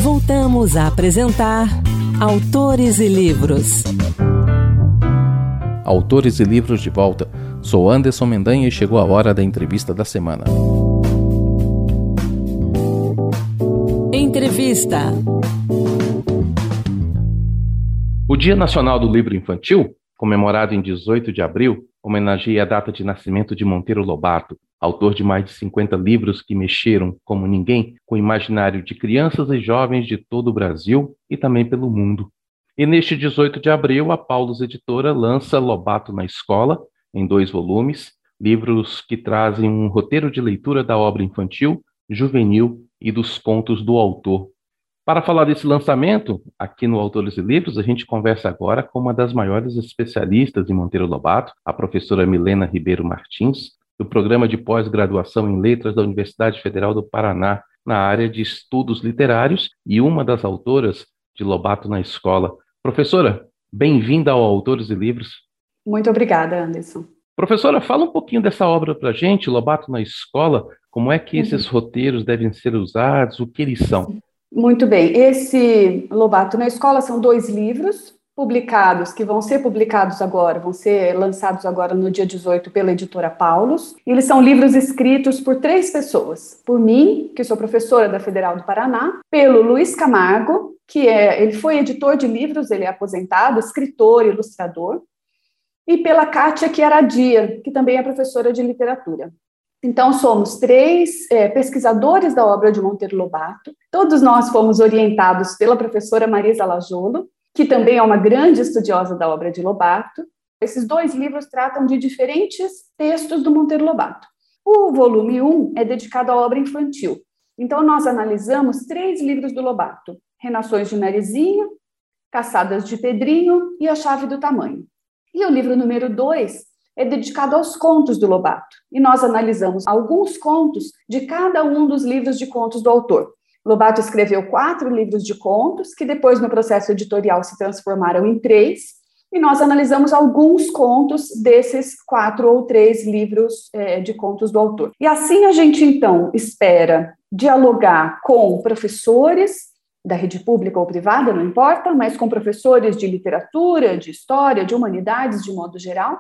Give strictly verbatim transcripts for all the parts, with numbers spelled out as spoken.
Voltamos a apresentar Autores e Livros. Autores e Livros de volta. Sou Anderson Mendanha e chegou a hora da entrevista da semana. Entrevista. O Dia Nacional do Livro Infantil, comemorado em dezoito de abril, homenageia a data de nascimento de Monteiro Lobato, autor de mais de cinquenta livros que mexeram, como ninguém, com o imaginário de crianças e jovens de todo o Brasil e também pelo mundo. E neste dezoito de abril, a Paulus Editora lança Lobato na Escola, em dois volumes, livros que trazem um roteiro de leitura da obra infantil, juvenil e dos contos do autor. Para falar desse lançamento, aqui no Autores e Livros, a gente conversa agora com uma das maiores especialistas em Monteiro Lobato, a professora Milena Ribeiro Martins, do Programa de Pós-Graduação em Letras da Universidade Federal do Paraná, na área de Estudos Literários e uma das autoras de Lobato na Escola. Professora, bem-vinda ao Autores e Livros. Muito obrigada, Anderson. Professora, fala um pouquinho dessa obra para a gente, Lobato na Escola, como é que uhum. esses roteiros devem ser usados, o que eles são? Muito bem, esse Lobato na Escola são dois livros publicados, que vão ser publicados agora, vão ser lançados agora no dia dezoito pela editora Paulus. Eles são livros escritos por três pessoas, por mim, que sou professora da Federal do Paraná, pelo Luiz Camargo, que é, ele foi editor de livros, ele é aposentado, escritor, ilustrador, e pela Kátia Chiaradia, que também é professora de literatura. Então, somos três é, pesquisadores da obra de Monteiro Lobato. Todos nós fomos orientados pela professora Marisa Lajolo, que também é uma grande estudiosa da obra de Lobato. Esses dois livros tratam de diferentes textos do Monteiro Lobato. O volume um é dedicado à obra infantil. Então, nós analisamos três livros do Lobato: Renações de Narizinho, Caçadas de Pedrinho e A Chave do Tamanho. E o livro número dois é dedicado aos contos do Lobato. E nós analisamos alguns contos de cada um dos livros de contos do autor. Lobato escreveu quatro livros de contos, que depois no processo editorial se transformaram em três, e nós analisamos alguns contos desses quatro ou três livros é, de contos do autor. E assim a gente, então, espera dialogar com professores da rede pública ou privada, não importa, mas com professores de literatura, de história, de humanidades, de modo geral,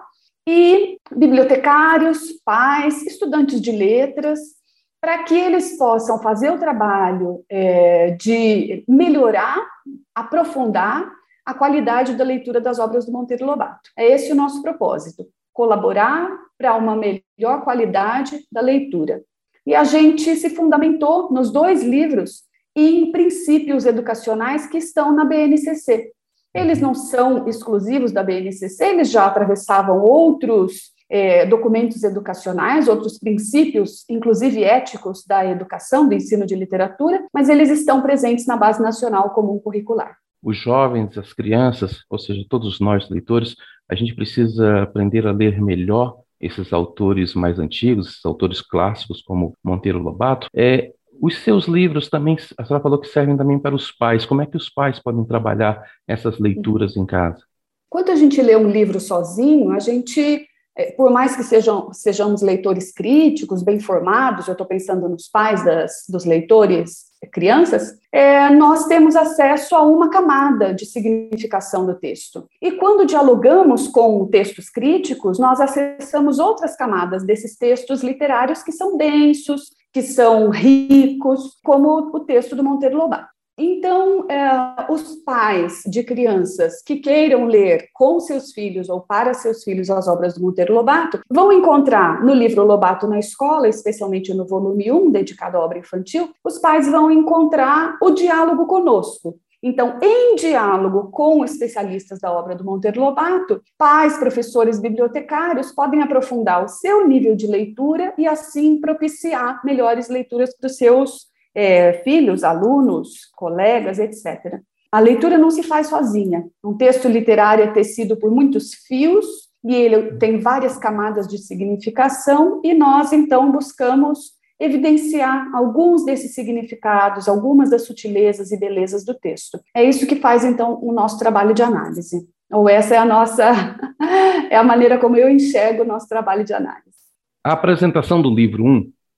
e bibliotecários, pais, estudantes de letras, para que eles possam fazer o trabalho é, de melhorar, aprofundar a qualidade da leitura das obras do Monteiro Lobato. É esse o nosso propósito, colaborar para uma melhor qualidade da leitura. E a gente se fundamentou nos dois livros em princípios educacionais que estão na B N C C. Eles não são exclusivos da B N C C, eles já atravessavam outros É, documentos educacionais, outros princípios, inclusive éticos, da educação, do ensino de literatura, mas eles estão presentes na Base Nacional Comum Curricular. Os jovens, as crianças, ou seja, todos nós leitores, a gente precisa aprender a ler melhor esses autores mais antigos, esses autores clássicos como Monteiro Lobato. É, os seus livros também, a senhora falou que servem também para os pais. Como é que os pais podem trabalhar essas leituras em casa? Quando a gente lê um livro sozinho, a gente... Por mais que sejam, sejamos leitores críticos, bem formados, eu estou pensando nos pais das, dos leitores crianças, é, nós temos acesso a uma camada de significação do texto. E quando dialogamos com textos críticos, nós acessamos outras camadas desses textos literários que são densos, que são ricos, como o texto do Monteiro Lobato. Então, é, os pais de crianças que queiram ler com seus filhos ou para seus filhos as obras do Monteiro Lobato vão encontrar no livro Lobato na Escola, especialmente no volume um, dedicado à obra infantil, os pais vão encontrar o diálogo conosco. Então, em diálogo com especialistas da obra do Monteiro Lobato, pais, professores, bibliotecários podem aprofundar o seu nível de leitura e, assim, propiciar melhores leituras para os seus É, filhos, alunos, colegas, etcétera. A leitura não se faz sozinha. Um texto literário é tecido por muitos fios e ele tem várias camadas de significação e nós, então, buscamos evidenciar alguns desses significados, algumas das sutilezas e belezas do texto. É isso que faz, então, o nosso trabalho de análise. Ou essa é a nossa, é a maneira como eu enxergo o nosso trabalho de análise. A apresentação do livro um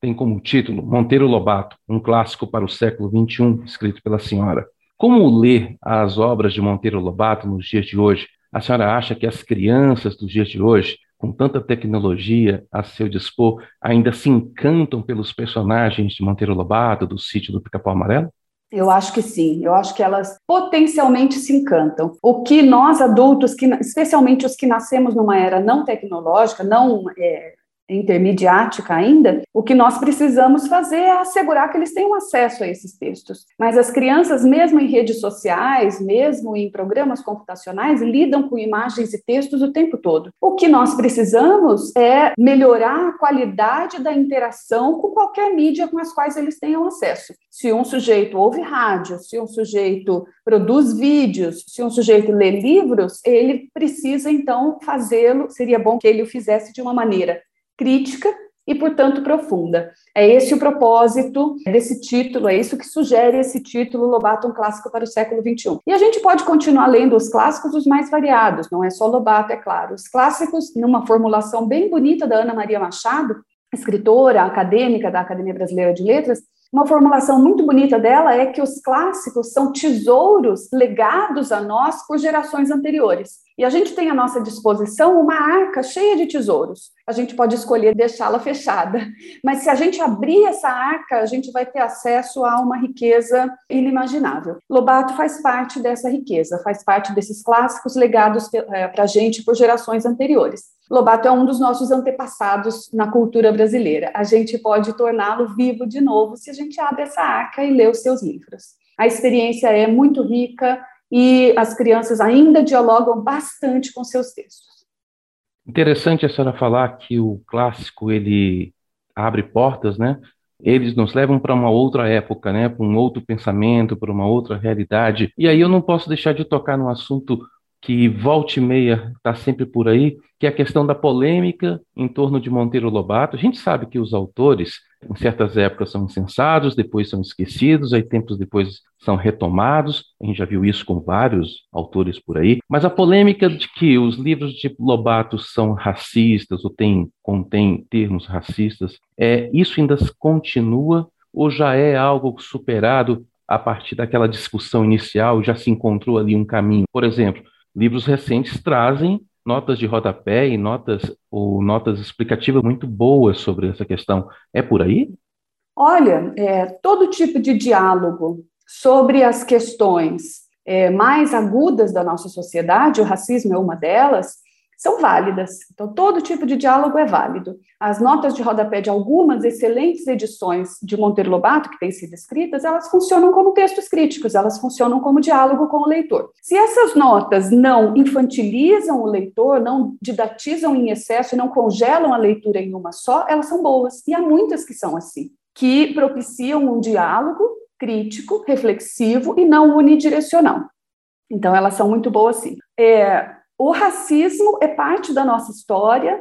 tem como título Monteiro Lobato, um clássico para o século vinte e um, escrito pela senhora. Como ler as obras de Monteiro Lobato nos dias de hoje? A senhora acha que as crianças dos dias de hoje, com tanta tecnologia a seu dispor, ainda se encantam pelos personagens de Monteiro Lobato, do Sítio do Pica-Pau Amarelo? Eu acho que sim, eu acho que elas potencialmente se encantam. O que nós adultos, que, especialmente os que nascemos numa era não tecnológica, não é, intermediática ainda, o que nós precisamos fazer é assegurar que eles tenham acesso a esses textos. Mas as crianças, mesmo em redes sociais, mesmo em programas computacionais, lidam com imagens e textos o tempo todo. O que nós precisamos é melhorar a qualidade da interação com qualquer mídia com as quais eles tenham acesso. Se um sujeito ouve rádio, se um sujeito produz vídeos, se um sujeito lê livros, ele precisa, então, fazê-lo, seria bom que ele o fizesse de uma maneira crítica e, portanto, profunda. É esse o propósito desse título, é isso que sugere esse título, Lobato, um clássico para o século vinte e um. E a gente pode continuar lendo os clássicos os mais variados, não é só Lobato, é claro. Os clássicos, numa formulação bem bonita da Ana Maria Machado, escritora acadêmica da Academia Brasileira de Letras, uma formulação muito bonita dela é que os clássicos são tesouros legados a nós por gerações anteriores. E a gente tem à nossa disposição uma arca cheia de tesouros. A gente pode escolher deixá-la fechada, mas se a gente abrir essa arca, a gente vai ter acesso a uma riqueza inimaginável. Lobato faz parte dessa riqueza, faz parte desses clássicos legados para a gente por gerações anteriores. Lobato é um dos nossos antepassados na cultura brasileira. A gente pode torná-lo vivo de novo se a gente abre essa arca e lê os seus livros. A experiência é muito rica e as crianças ainda dialogam bastante com seus textos. Interessante a senhora falar que o clássico, ele abre portas, né? Eles nos levam para uma outra época, né? Para um outro pensamento, para uma outra realidade. E aí eu não posso deixar de tocar num assunto que volta e meia está sempre por aí, que é a questão da polêmica em torno de Monteiro Lobato. A gente sabe que os autores, em certas épocas, são incensados, depois são esquecidos, aí tempos depois são retomados. A gente já viu isso com vários autores por aí. Mas a polêmica de que os livros de Lobato são racistas ou tem, contém termos racistas, é, isso ainda continua ou já é algo superado a partir daquela discussão inicial, já se encontrou ali um caminho? Por exemplo, livros recentes trazem notas de rodapé e notas ou notas explicativas muito boas sobre essa questão. É por aí? Olha, é, todo tipo de diálogo sobre as questões é, mais agudas da nossa sociedade, o racismo é uma delas, são válidas. Então, todo tipo de diálogo é válido. As notas de rodapé de algumas excelentes edições de Monteiro Lobato, que têm sido escritas, elas funcionam como textos críticos, elas funcionam como diálogo com o leitor. Se essas notas não infantilizam o leitor, não didatizam em excesso, não congelam a leitura em uma só, elas são boas. E há muitas que são assim, que propiciam um diálogo crítico, reflexivo e não unidirecional. Então, elas são muito boas, sim. É... O racismo é parte da nossa história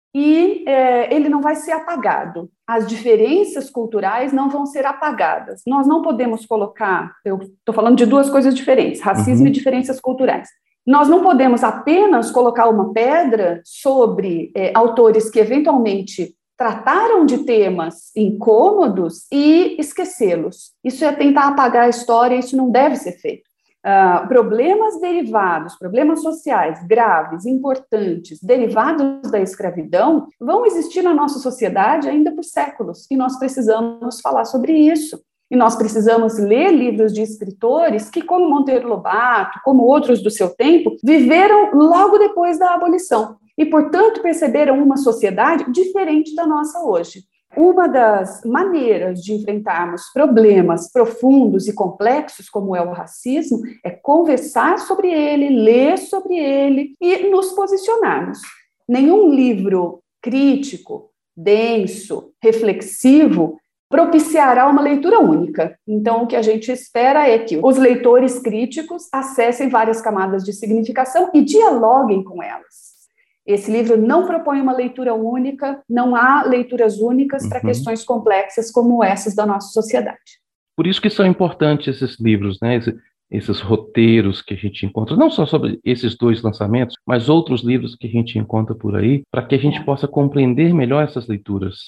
e é, ele não vai ser apagado. As diferenças culturais não vão ser apagadas. Nós não podemos colocar, eu estou falando de duas coisas diferentes, racismo uhum. e diferenças culturais. Nós não podemos apenas colocar uma pedra sobre é, autores que eventualmente trataram de temas incômodos e esquecê-los. Isso é tentar apagar a história, isso não deve ser feito. Uh, problemas derivados, problemas sociais graves, importantes, derivados da escravidão, vão existir na nossa sociedade ainda por séculos, e nós precisamos falar sobre isso. E nós precisamos ler livros de escritores que, como Monteiro Lobato, como outros do seu tempo, viveram logo depois da abolição, e, portanto, perceberam uma sociedade diferente da nossa hoje. Uma das maneiras de enfrentarmos problemas profundos e complexos, como é o racismo, é conversar sobre ele, ler sobre ele e nos posicionarmos. Nenhum livro crítico, denso, reflexivo, propiciará uma leitura única. Então, o que a gente espera é que os leitores críticos acessem várias camadas de significação e dialoguem com elas. Esse livro não propõe uma leitura única, não há leituras únicas uhum. para questões complexas como essas da nossa sociedade. Por isso que são importantes esses livros, né? Esse, esses roteiros que a gente encontra, não só sobre esses dois lançamentos, mas outros livros que a gente encontra por aí, para que a gente é. possa compreender melhor essas leituras, certo?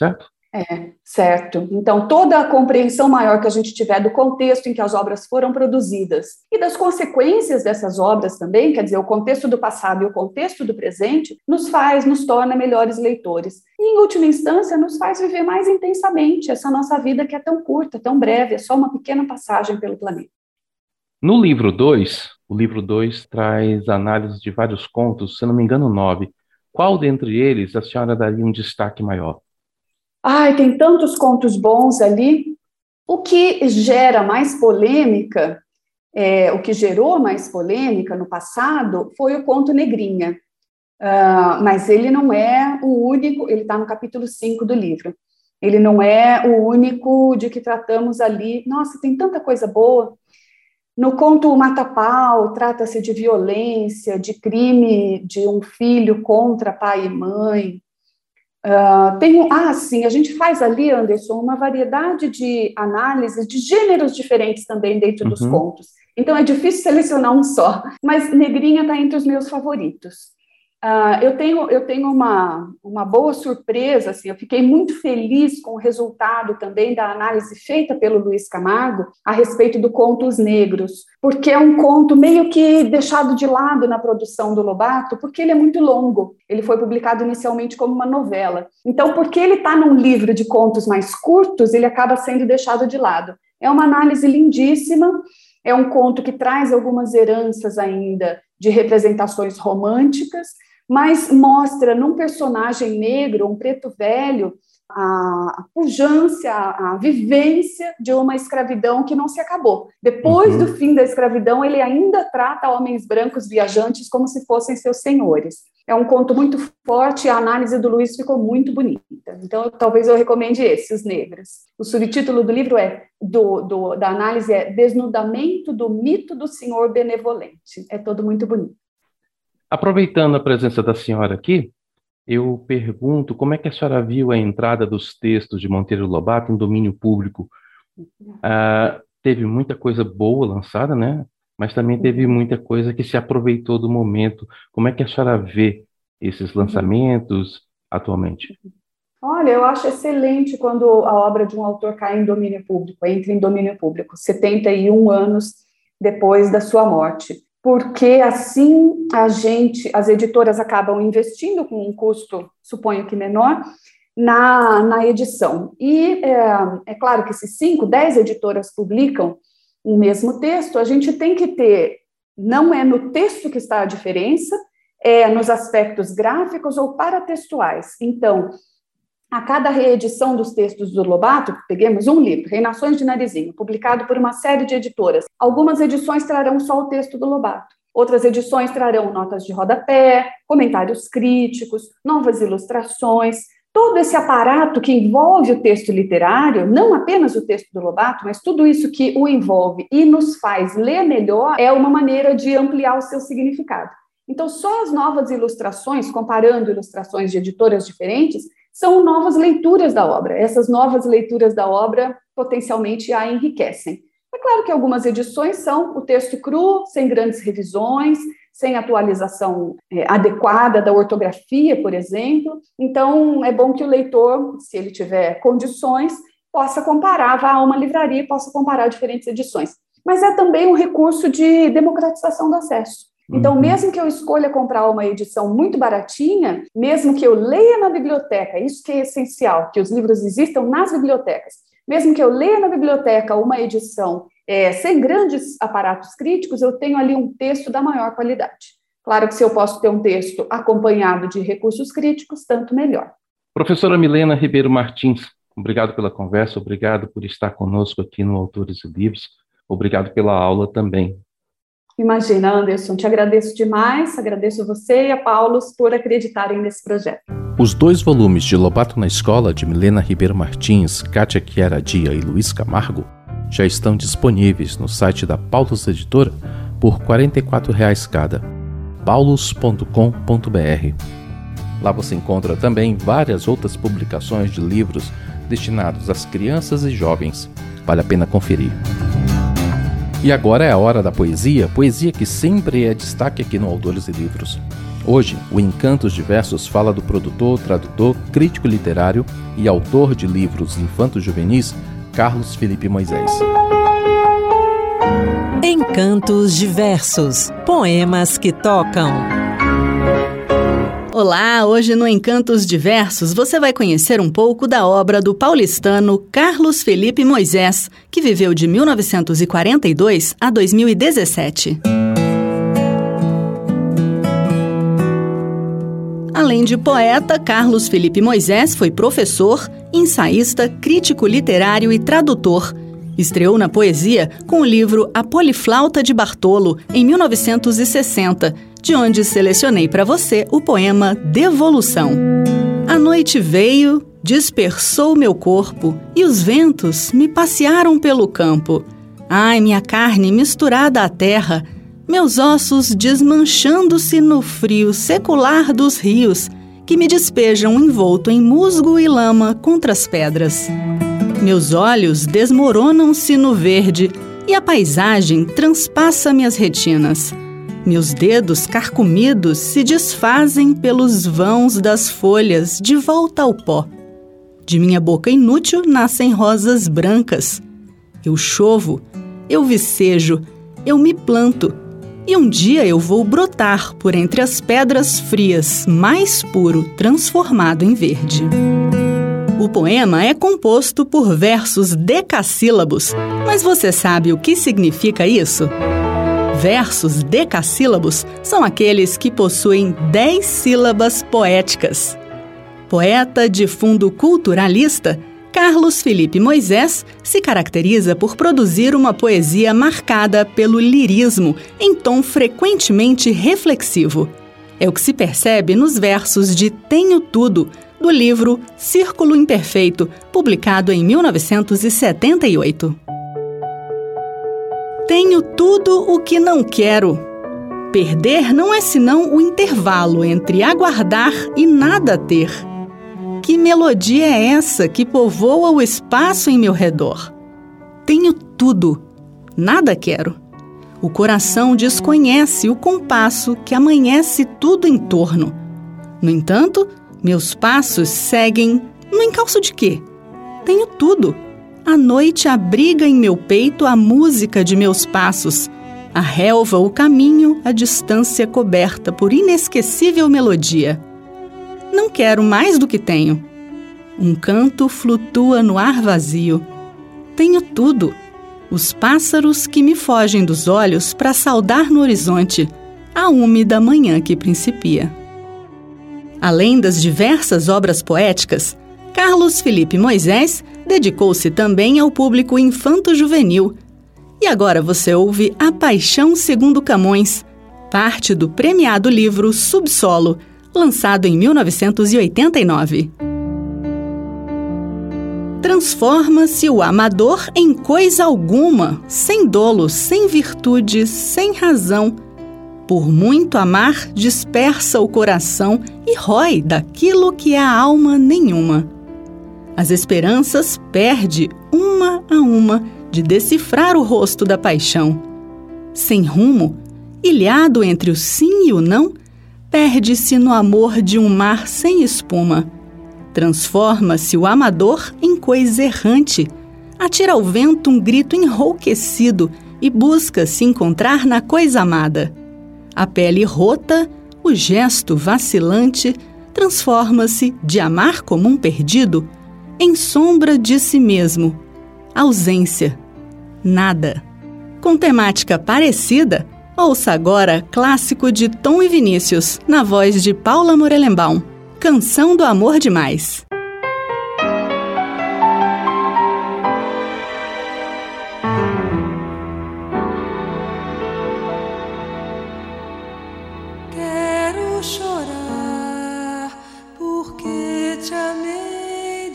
É, certo. Então, toda a compreensão maior que a gente tiver do contexto em que as obras foram produzidas e das consequências dessas obras também, quer dizer, o contexto do passado e o contexto do presente, nos faz, nos torna melhores leitores. E, em última instância, nos faz viver mais intensamente essa nossa vida que é tão curta, tão breve, é só uma pequena passagem pelo planeta. No livro dois, o livro dois traz análise de vários contos, se não me engano, nove. Qual dentre eles a senhora daria um destaque maior? Ai, tem tantos contos bons ali. O que gera mais polêmica, é, o que gerou mais polêmica no passado foi o conto Negrinha. Uh, mas ele não é o único, ele está no capítulo cinco do livro. Ele não é o único de que tratamos ali. Nossa, tem tanta coisa boa. No conto Mata-Pau, trata-se de violência, de crime de um filho contra pai e mãe. Uh, tem, ah, sim, a gente faz ali, Anderson, uma variedade de análises de gêneros diferentes também dentro uhum. dos contos. Então é difícil selecionar um só, mas Negrinha está entre os meus favoritos. Uh, eu tenho, eu tenho uma, uma boa surpresa, assim, eu fiquei muito feliz com o resultado também da análise feita pelo Luiz Camargo a respeito do conto Os Negros, porque é um conto meio que deixado de lado na produção do Lobato, porque ele é muito longo, ele foi publicado inicialmente como uma novela, então porque ele está num livro de contos mais curtos, ele acaba sendo deixado de lado. É uma análise lindíssima, é um conto que traz algumas heranças ainda de representações românticas, mas mostra num personagem negro, um preto velho, a pujança, a vivência de uma escravidão que não se acabou. Depois uhum. do fim da escravidão, ele ainda trata homens brancos viajantes como se fossem seus senhores. É um conto muito forte, a análise do Luiz ficou muito bonita. Então, talvez eu recomende esse, Os Negros. O subtítulo do livro é, do, do, da análise é Desnudamento do Mito do Senhor Benevolente. É todo muito bonito. Aproveitando a presença da senhora aqui, eu pergunto como é que a senhora viu a entrada dos textos de Monteiro Lobato em domínio público. Ah, teve muita coisa boa lançada, né? Mas também teve muita coisa que se aproveitou do momento. Como é que a senhora vê esses lançamentos uhum. atualmente? Olha, eu acho excelente quando a obra de um autor cai em domínio público, entra em domínio público, setenta e um anos depois da sua morte. Porque assim a gente, as editoras acabam investindo com um custo, suponho que menor, na, na edição. E é, é claro que se cinco, dez editoras publicam o mesmo texto, a gente tem que ter, não é no texto que está a diferença, é nos aspectos gráficos ou paratextuais. Então, a cada reedição dos textos do Lobato, peguemos um livro, Reinações de Narizinho, publicado por uma série de editoras. Algumas edições trarão só o texto do Lobato. Outras edições trarão notas de rodapé, comentários críticos, novas ilustrações. Todo esse aparato que envolve o texto literário, não apenas o texto do Lobato, mas tudo isso que o envolve e nos faz ler melhor, é uma maneira de ampliar o seu significado. Então, só as novas ilustrações, comparando ilustrações de editoras diferentes, são novas leituras da obra. Essas novas leituras da obra potencialmente a enriquecem. É claro que algumas edições são o texto cru, sem grandes revisões, sem atualização é, adequada da ortografia, por exemplo. Então, é bom que o leitor, se ele tiver condições, possa comparar, vá a uma livraria e possa comparar diferentes edições. Mas é também um recurso de democratização do acesso. Então, mesmo que eu escolha comprar uma edição muito baratinha, mesmo que eu leia na biblioteca, isso que é essencial, que os livros existam nas bibliotecas, mesmo que eu leia na biblioteca uma edição é, sem grandes aparatos críticos, eu tenho ali um texto da maior qualidade. Claro que se eu posso ter um texto acompanhado de recursos críticos, tanto melhor. Professora Milena Ribeiro Martins, obrigado pela conversa, obrigado por estar conosco aqui no Autores e Livros, obrigado pela aula também. Imagina, Anderson, te agradeço demais, agradeço a você e a Paulos por acreditarem nesse projeto. Os dois volumes de Lobato na Escola, de Milena Ribeiro Martins, Kátia Chiaradia e Luiz Camargo, já estão disponíveis no site da Paulus Editora por quarenta e quatro reais cada, paulus ponto com ponto b r. Lá você encontra também várias outras publicações de livros destinados às crianças e jovens. Vale a pena conferir. E agora é a hora da poesia, poesia que sempre é destaque aqui no Autores e Livros. Hoje, o Encantos de Versos fala do produtor, tradutor, crítico literário e autor de livros infanto-juvenis, Carlos Felipe Moisés. Encantos de Versos, poemas que tocam. Olá, hoje no Encantos de Versos você vai conhecer um pouco da obra do paulistano Carlos Felipe Moisés, que viveu de mil novecentos e quarenta e dois a dois mil e dezessete. Além de poeta, Carlos Felipe Moisés foi professor, ensaísta, crítico literário e tradutor. Estreou na poesia com o livro A Poliflauta de Bartolo, em mil novecentos e sessenta, de onde selecionei para você o poema Devolução. A noite veio, dispersou meu corpo, e os ventos me passearam pelo campo. Ai, minha carne misturada à terra, meus ossos desmanchando-se no frio secular dos rios, que me despejam envolto em musgo e lama contra as pedras. Meus olhos desmoronam-se no verde e a paisagem transpassa minhas retinas. Meus dedos carcomidos se desfazem pelos vãos das folhas de volta ao pó. De minha boca inútil nascem rosas brancas. Eu chovo, eu vicejo, eu me planto, e um dia eu vou brotar por entre as pedras frias, mais puro, transformado em verde. O poema é composto por versos decassílabos, mas você sabe o que significa isso? Versos decassílabos são aqueles que possuem dez sílabas poéticas. Poeta de fundo culturalista, Carlos Felipe Moisés se caracteriza por produzir uma poesia marcada pelo lirismo, em tom frequentemente reflexivo. É o que se percebe nos versos de Tenho Tudo, do livro Círculo Imperfeito, publicado em mil novecentos e setenta e oito. Tenho tudo o que não quero. Perder não é senão o intervalo entre aguardar e nada ter. Que melodia é essa que povoa o espaço em meu redor? Tenho tudo, nada quero. O coração desconhece o compasso que amanhece tudo em torno. No entanto, meus passos seguem no encalço de quê? Tenho tudo. A noite abriga em meu peito a música de meus passos. A relva, o caminho, a distância coberta por inesquecível melodia. Não quero mais do que tenho. Um canto flutua no ar vazio. Tenho tudo. Os pássaros que me fogem dos olhos para saudar no horizonte a úmida manhã que principia. Além das diversas obras poéticas, Carlos Felipe Moisés dedicou-se também ao público infanto-juvenil. E agora você ouve A Paixão Segundo Camões, parte do premiado livro Subsolo, lançado em mil novecentos e oitenta e nove. Transforma-se o amador em coisa alguma, sem dolo, sem virtude, sem razão. Por muito amar, dispersa o coração e rói daquilo que é a alma nenhuma. As esperanças perde, uma a uma, de decifrar o rosto da paixão. Sem rumo, ilhado entre o sim e o não, perde-se no amor de um mar sem espuma. Transforma-se o amador em coisa errante, atira ao vento um grito enrouquecido e busca se encontrar na coisa amada. A pele rota, o gesto vacilante, transforma-se de amar como um perdido em sombra de si mesmo, ausência, nada. Com temática parecida, ouça agora clássico de Tom e Vinícius, na voz de Paula Morelenbaum, Canção do Amor Demais. Quero chorar porque te amei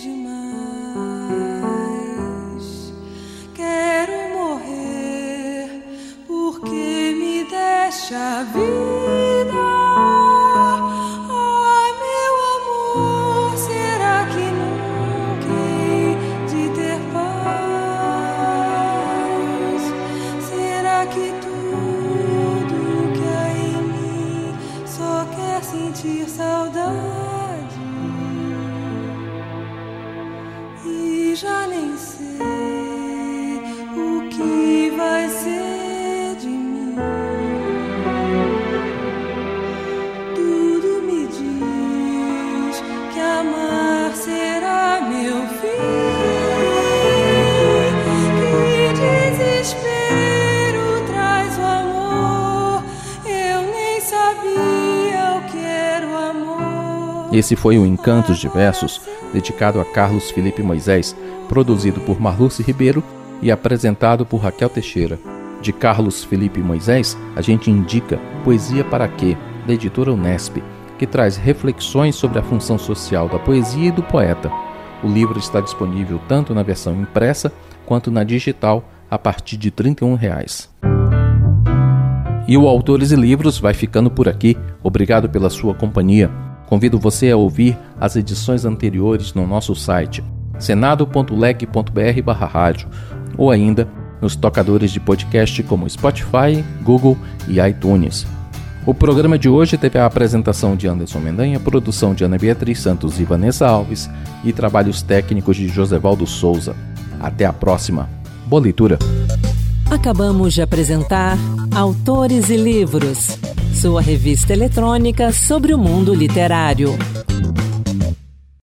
demais. Quero morrer porque me deste a vida. Que tudo que há em mim só quer Esse foi o Encantos de Versos, dedicado a Carlos Felipe Moisés, produzido por Marluce Ribeiro e apresentado por Raquel Teixeira. De Carlos Felipe Moisés, a gente indica Poesia para Quê, da editora Unesp, que traz reflexões sobre a função social da poesia e do poeta. O livro está disponível tanto na versão impressa quanto na digital a partir de trinta e um reais. E o Autores e Livros vai ficando por aqui. Obrigado pela sua companhia. Convido você a ouvir as edições anteriores no nosso site senado ponto leg ponto br barra rádio ou ainda nos tocadores de podcast como Spotify, Google e iTunes. O programa de hoje teve a apresentação de Anderson Mendanha, produção de Ana Beatriz Santos e Vanessa Alves e trabalhos técnicos de Josevaldo Souza. Até a próxima. Boa leitura. Acabamos de apresentar Autores e Livros, sua revista eletrônica sobre o mundo literário.